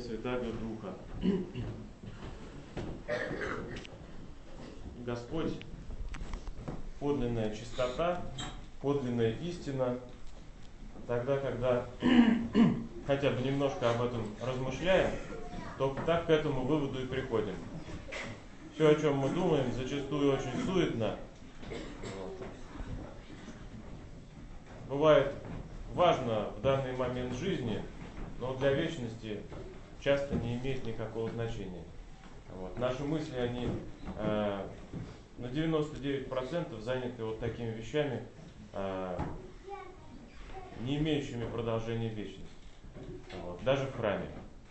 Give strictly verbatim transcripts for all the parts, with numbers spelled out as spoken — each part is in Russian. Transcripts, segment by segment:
Святаго Духа. Господь, подлинная чистота, подлинная истина, тогда, когда хотя бы немножко об этом размышляем, то так к этому выводу и приходим. Все, о чем мы думаем, зачастую очень суетно. Бывает важно в данный момент жизни, но для вечности часто не имеет никакого значения. Вот. Наши мысли, они э, на девяносто девять процентов заняты вот такими вещами, э, не имеющими продолжения вечности. Вот. Даже в храме.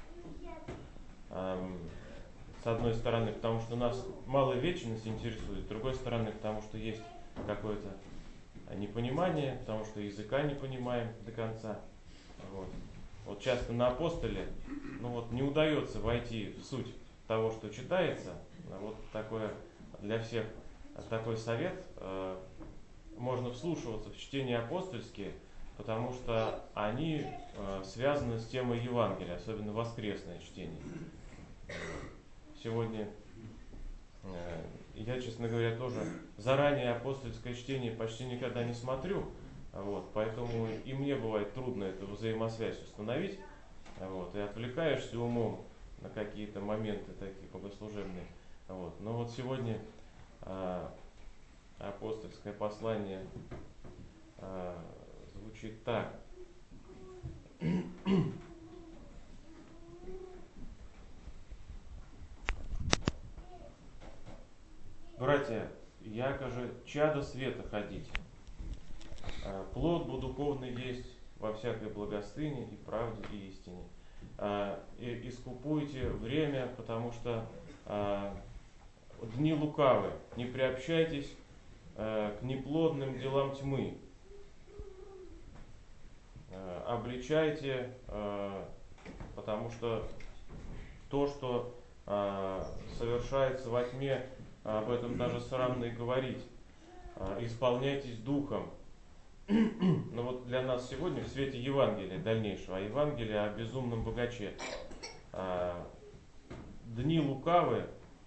Э, с одной стороны, потому что нас мало вечность интересует, с другой стороны, потому что есть какое-то непонимание, потому что языка не понимаем до конца. Вот. Вот часто на апостоле, ну вот не удается войти в суть того, что читается. Вот такое для всех такой совет. Э, можно вслушиваться в чтения апостольские, потому что они э, связаны с темой Евангелия, особенно воскресное чтение. Сегодня э, я, честно говоря, тоже заранее апостольское чтение почти никогда не смотрю. Вот, поэтому и мне бывает трудно эту взаимосвязь установить. Вот, и отвлекаешься умом на какие-то моменты такие богослужебные. Вот. Но вот сегодня а, апостольское послание а, звучит так. Братья, яко же чадо света ходить, плод бы духовный есть во всякой благостыне и правде и истине. И искупуйте время, потому что дни лукавы. Не приобщайтесь к неплодным делам тьмы. Обличайте, потому что то, что совершается во тьме, об этом даже срамно и говорить. Исполняйтесь духом. Но вот для нас сегодня в свете Евангелия дальнейшего, а Евангелие о безумном богаче. Дни лукавы,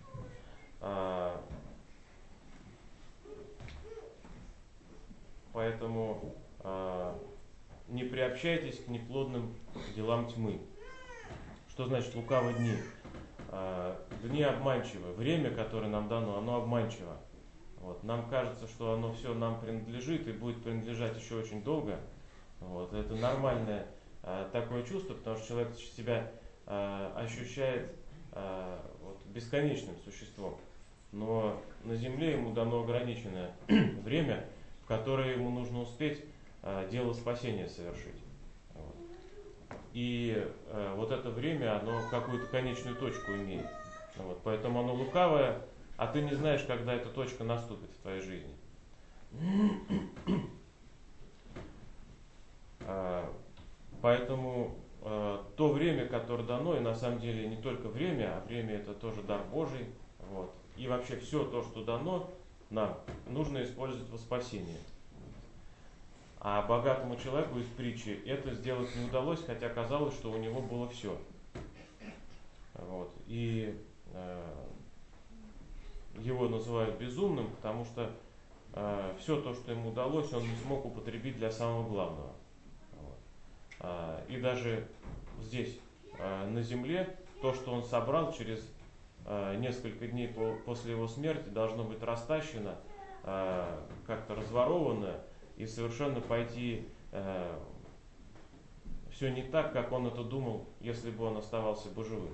поэтому не приобщайтесь к неплодным делам тьмы. Что значит лукавые дни? Дни обманчивы. Время, которое нам дано, оно обманчиво. Вот. Нам кажется, что оно все нам принадлежит и будет принадлежать еще очень долго. Вот. Это нормальное а, такое чувство, потому что человек себя а, ощущает а, вот, бесконечным существом. Но на Земле ему дано ограниченное время, в которое ему нужно успеть а, дело спасения совершить. Вот. И а, вот это время, оно какую-то конечную точку имеет. Вот. Поэтому оно лукавое, а ты не знаешь, когда эта точка наступит в твоей жизни. Поэтому то время, которое дано, и на самом деле не только время, а время это тоже дар Божий. Вот. И вообще все то, что дано нам, нужно использовать во спасение. А богатому человеку из притчи это сделать не удалось, хотя казалось, что у него было все. Вот. И его называют безумным, потому что э, все то, что ему удалось, он не смог употребить для самого главного. Вот. А, и даже здесь, э, на земле, то, что он собрал через э, несколько дней по, после его смерти, должно быть растащено, э, как-то разворовано и совершенно пойти э, все не так, как он это думал, если бы он оставался бы живым.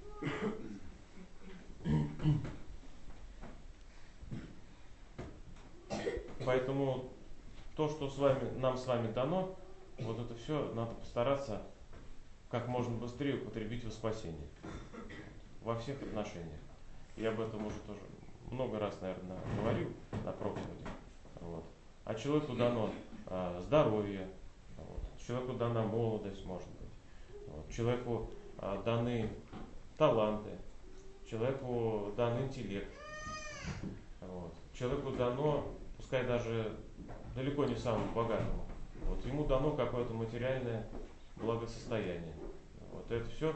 Поэтому то, что с вами, нам с вами дано, вот это все надо постараться как можно быстрее употребить во спасение. Во всех отношениях. Я об этом уже тоже много раз, наверное, говорил на проповеди. Вот. А человеку дано а, здоровье, вот. Человеку дана молодость, может быть. Вот. Человеку а, даны таланты, человеку дан интеллект. Вот. Человеку дано, пускай даже далеко не самому богатому, вот, ему дано какое-то материальное благосостояние. Вот это все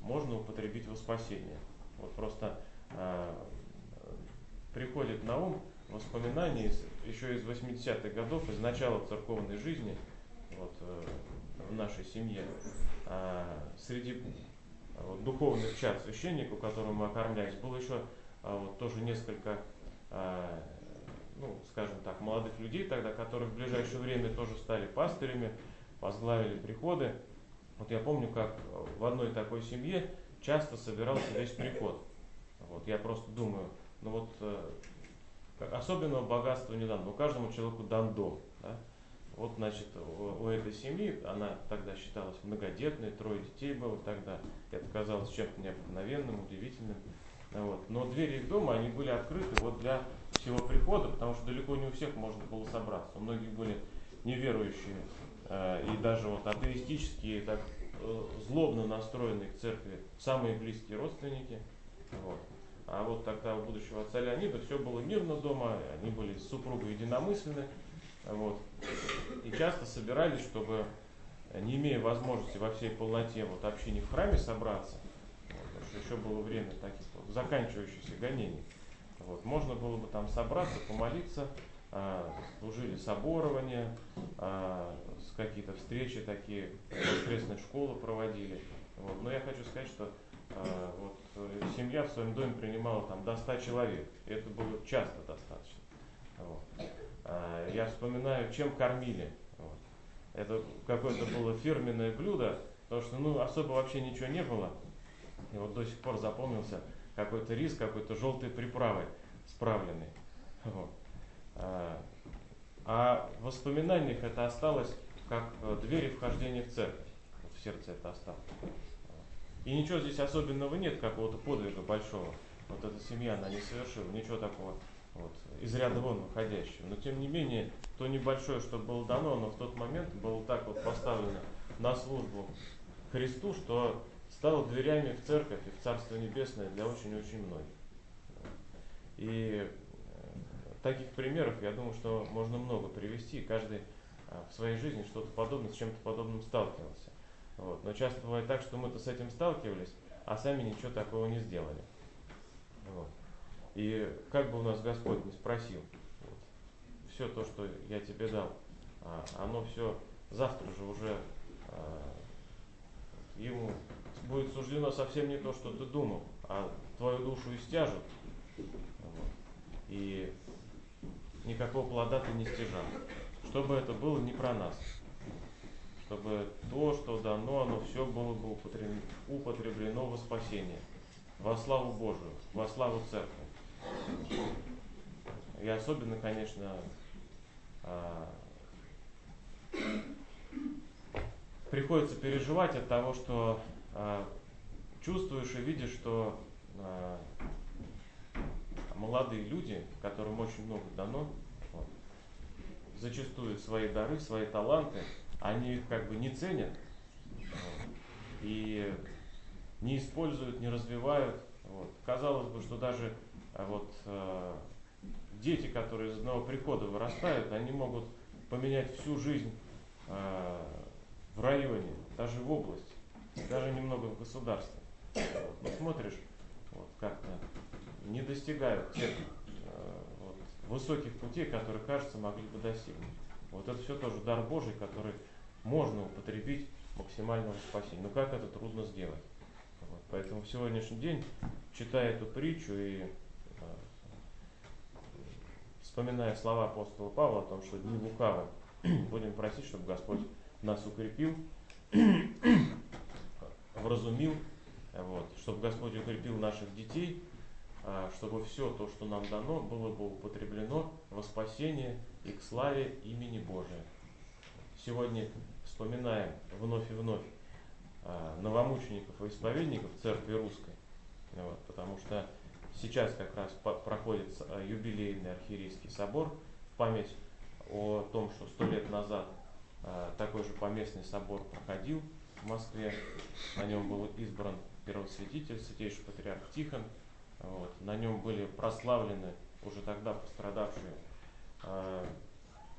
можно употребить во спасение. Вот просто э, приходит на ум воспоминания из, еще из восьмидесятых годов, из начала церковной жизни, вот, э, в нашей семье. Э, среди вот, духовных чад священников, которым мы окормлялись, было еще э, вот, тоже несколько, э, ну, скажем так, молодых людей тогда, которые в ближайшее время тоже стали пастырями, возглавили приходы. Вот я помню, как в одной такой семье часто собирался весь приход. Вот, я просто думаю, ну вот э, особенного богатства не дано, но каждому человеку дан дом. Да? Вот, значит, у, у этой семьи, она тогда считалась многодетной, трое детей было тогда, это казалось чем-то необыкновенным, удивительным. Вот. Но двери их дома, они были открыты вот для всего прихода, потому что далеко не у всех можно было собраться. У многих были неверующие э, и даже вот атеистические, так э, злобно настроенные к церкви самые близкие родственники. Вот. А вот тогда у будущего отца Леонида все было мирно дома, они были с супругой единомысленны. Вот. И часто собирались, чтобы, не имея возможности во всей полноте вот, общине в храме собраться, вот, потому что еще было время таких вот, заканчивающихся гонений, вот, можно было бы там собраться, помолиться, а, служили соборования, а, какие-то встречи такие, воскресные школы проводили. Вот. Но я хочу сказать, что а, вот, семья в своем доме принимала там, до ста человек, и это было часто достаточно. Вот. Я вспоминаю, чем кормили. Вот. Это какое-то было фирменное блюдо, потому что ну, особо вообще ничего не было. И вот до сих пор запомнился какой-то рис, какой-то желтой приправой справленный. Вот. А в воспоминаниях это осталось как двери вхождения в церковь. Вот в сердце это осталось. И ничего здесь особенного нет, какого-то подвига большого. Вот эта семья, она не совершила ничего такого. Вот, из ряда вон выходящего. Но тем не менее, то небольшое, что было дано, оно в тот момент было так вот поставлено на службу Христу, что стало дверями в церковь и в Царство Небесное для очень-очень многих. И таких примеров, я думаю, что можно много привести. Каждый в своей жизни что-то подобное, с чем-то подобным сталкивался. Вот. Но часто бывает так, что мы-то с этим сталкивались, а сами ничего такого не сделали. Вот. И как бы у нас Господь не спросил, вот, все то, что я тебе дал, оно все завтра же уже ему будет суждено совсем не то, что ты думал, а твою душу истяжут, вот, и никакого плода ты не стяжал. Чтобы это было не про нас, чтобы то, что дано, оно все было бы употреблено во спасение, во славу Божию, во славу Церкви. И особенно, конечно, приходится переживать от того, что чувствуешь и видишь, что молодые люди, которым очень много дано, вот, зачастую свои дары, свои таланты, они их как бы не ценят, вот, и не используют, не развивают. Вот. Казалось бы, что даже вот, э, дети, которые из одного прихода вырастают, они могут поменять всю жизнь э, в районе, даже в области, даже немного в государстве. Вот. Но смотришь, вот, как-то не достигают тех э, вот, высоких путей, которые, кажется, могли бы достигнуть. Вот это все тоже дар Божий, который можно употребить максимального спасения. Но как это трудно сделать? Вот. Поэтому в сегодняшний день, читая эту притчу и э, вспоминая слова апостола Павла о том, что дни лукавы, будем просить, чтобы Господь нас укрепил, вразумил, вот, чтобы Господь укрепил наших детей, чтобы все то, что нам дано, было бы употреблено во спасение и к славе имени Божия. Сегодня вспоминаем вновь и вновь новомучеников и исповедников Церкви Русской, вот, потому что сейчас как раз проходит юбилейный архиерейский собор в память о том, что сто лет назад такой же поместный собор проходил в Москве. На нем был избран первосвятитель, святейший патриарх Тихон. Вот. На нем были прославлены уже тогда пострадавшие э,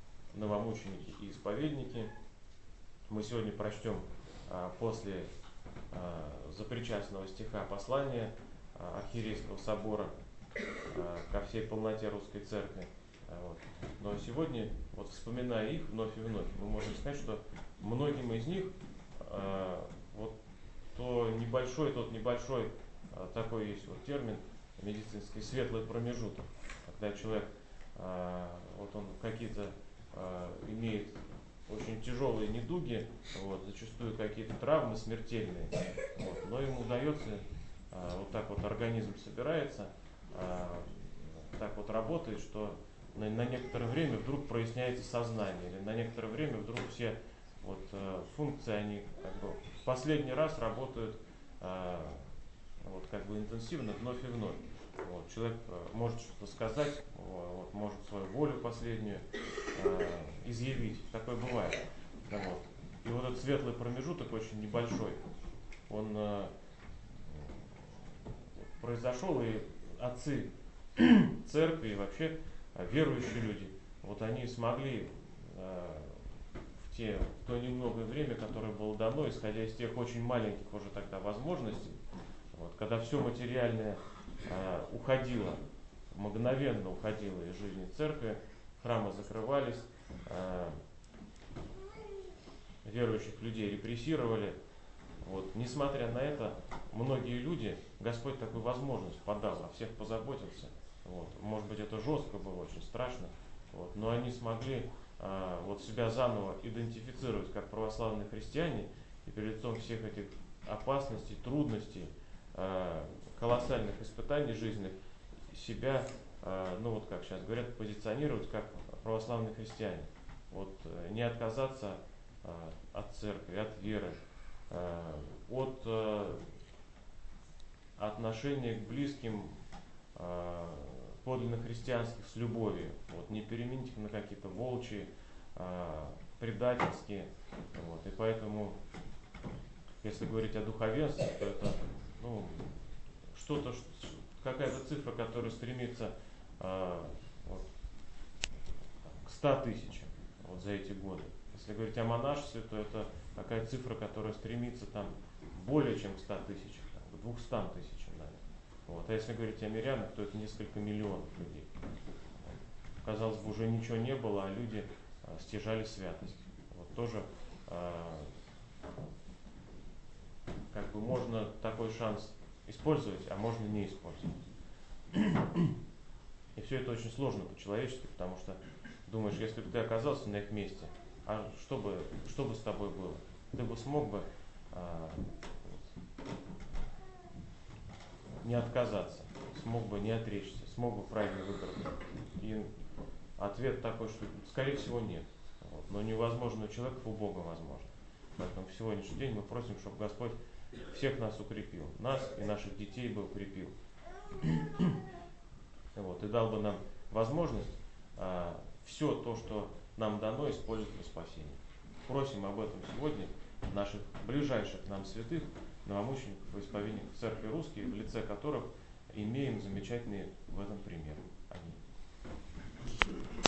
новомученики и исповедники. Мы сегодня прочтем э, после запричастного стиха послания Архиерейского собора ко всей полноте Русской Церкви. Вот. Но сегодня, вот вспоминая их вновь и вновь, мы можем сказать, что многим из них вот то небольшой, тот небольшой, такой есть вот термин медицинский, светлый промежуток, когда человек вот он какие-то имеет очень тяжелые недуги, вот, зачастую какие-то травмы смертельные, вот, но ему удается, вот так вот организм собирается, так вот работает, что на, на некоторое время вдруг проясняется сознание, или на некоторое время вдруг все вот, функции, они как бы в последний раз работают вот, как бы интенсивно вновь и вновь. Вот, человек может что-то сказать, вот, может свою волю последнюю э, изъявить. Такое бывает. Вот. И вот этот светлый промежуток очень небольшой, он э, произошел, и отцы церкви, и вообще верующие люди, вот они смогли э, в, те, в то немногое время, которое было дано, исходя из тех очень маленьких уже тогда возможностей, вот, когда все материальное э, уходило, мгновенно уходило из жизни церкви, храмы закрывались, э, верующих людей репрессировали. Вот. Несмотря на это, многие люди, Господь такую возможность подал, о всех позаботился. Вот. Может быть, это жестко было, очень страшно, вот. Но они смогли э, вот себя заново идентифицировать как православные христиане, и перед лицом всех этих опасностей, трудностей, э, колоссальных испытаний жизненных себя, э, ну вот как сейчас говорят, позиционировать как православные христиане. Вот, э, не отказаться э, от церкви, от веры, э, от э, отношения к близким, э, подлинно христианских с любовью. Вот, не переменить их на какие-то волчьи, э, предательские. Вот, и поэтому, если говорить о духовенстве, то это ну, что-то, какая-то цифра, которая стремится э, вот, к ста тысячам вот, за эти годы. Если говорить о монашестве, то это такая цифра, которая стремится там, более чем к ста тысячам, там, к двухстам тысячам, наверное. Вот. А если говорить о мирянах, то это несколько миллионов людей. Казалось бы, уже ничего не было, а люди э, стяжали святость. Вот тоже э, как бы можно такой шанс использовать, а можно не использовать. И все это очень сложно по-человечески, потому что думаешь, если бы ты оказался на их месте, а что бы, что бы с тобой было? Ты бы смог бы а, не отказаться, смог бы не отречься, смог бы правильно выбрать. И ответ такой, что скорее всего нет. Вот. Но невозможно человеку у Бога возможно. Поэтому в сегодняшний день мы просим, чтобы Господь всех нас укрепил, нас и наших детей бы укрепил. Вот, и дал бы нам возможность а, все то, что нам дано, использовать во спасении. Просим об этом сегодня наших ближайших нам святых, новомучеников и исповедников Церкви Русской, в лице которых имеем замечательные в этом примеры. Аминь.